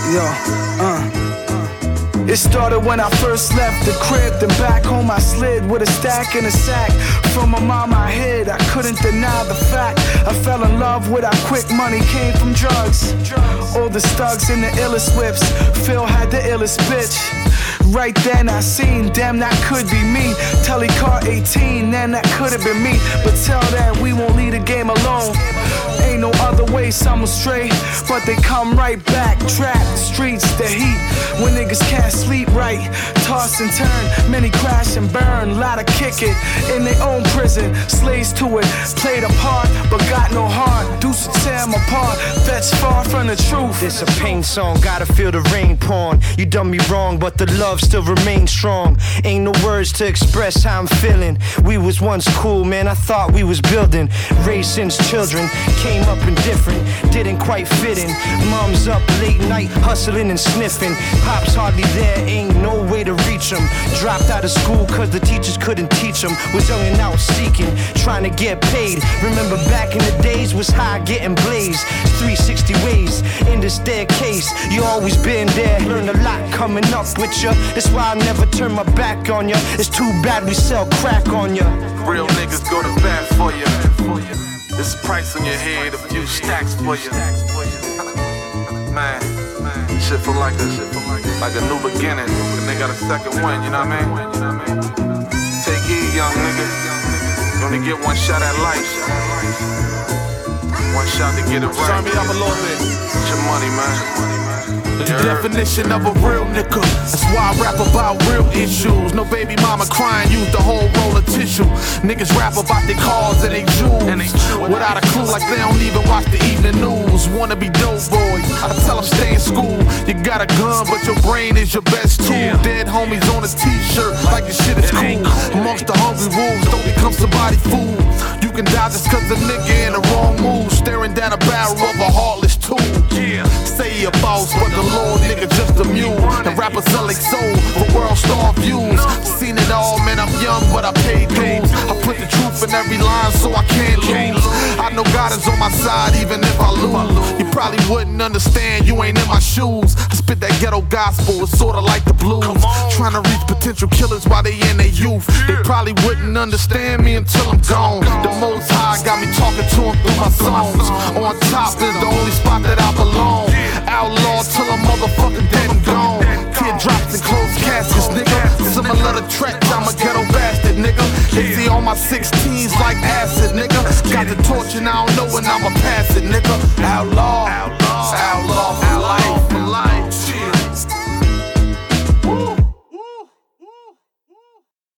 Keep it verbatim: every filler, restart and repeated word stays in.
Yo, uh. It started when I first left the crib. Then back home I slid with a stack and a sack. From my mom I hid, I couldn't deny the fact. I fell in love with how quick money came from drugs. All the studs in the illest whips. Phil had the illest bitch. Right then I seen, damn that could be me. Telly car eighteen, then that could have been me. But tell that we won't leave the game alone. Ain't no other way, some will stray, but they come right back. Trap, streets, the heat, when niggas can't sleep right. Toss and turn, many crash and burn. Lotta kick it in their own prison. Slaves to it, played a part, but got no heart. Deuce to tear them apart, that's far from the truth. This a pain song, gotta feel the rain pouring. You done me wrong, but the love still remains strong. Ain't no words to express how I'm feeling. We was once cool, man, I thought we was building. Raised since children, came up indifferent, didn't quite fit in. Mom's up late night, hustling and sniffing. Pop's hardly there, ain't no way to reach him. Dropped out of school cause the teachers couldn't teach him. Was young and out seeking, trying to get paid. Remember back in the days was high getting blazed. three sixty ways in the staircase. You always been there, learned a lot coming up with ya. That's why I never turn my back on ya. It's too bad we sell crack on ya. Real niggas go to bat for ya. This price on your head, a few stacks for ya. Man, shit feel like a, like a new beginning. And they got a second win, you know what I mean? Take heed, young nigga. You only get one shot at life. One shot to get it right. Turn me up a little bit. It's your money, man. The definition of a real nigga. That's why I rap about real issues. No baby mama crying, use the whole roll of tissue. Niggas rap about their cars and they jewels without a clue, like they don't even watch the evening news. Wanna be dope boys, I tell them stay in school. You got a gun, but your brain is your best tool. Dead homies on a t-shirt, like your shit is cool. Amongst the hungry wolves, don't become somebody fool. You can die just cause a nigga in the wrong mood, staring down a barrel of a heartless tool. Say he a boss, but the Lord nigga just a mule. And rappers sell their soul for world star views. Seen it all, man, I'm young, but I paid dues. I put the truth in every line so I can't lose. I know God is on my side even if I lose. You probably wouldn't understand, you ain't in my shoes. I spit that ghetto gospel, it's sorta like the blues. Trying to reach potential killers while they in their youth. They probably wouldn't understand me until I'm gone. The Most High got me talking to him through my songs. On top is the only spot that I belong. Outlaw till I'm motherfucking dead and gone. Teardrops and closed caskets, nigga. Similar to tracks, I'm a ghetto bastard, nigga. They see all my sixteens like acid, nigga. Got the torch and I don't know when I'ma pass it, nigga. Outlaw, outlaw, outlaw.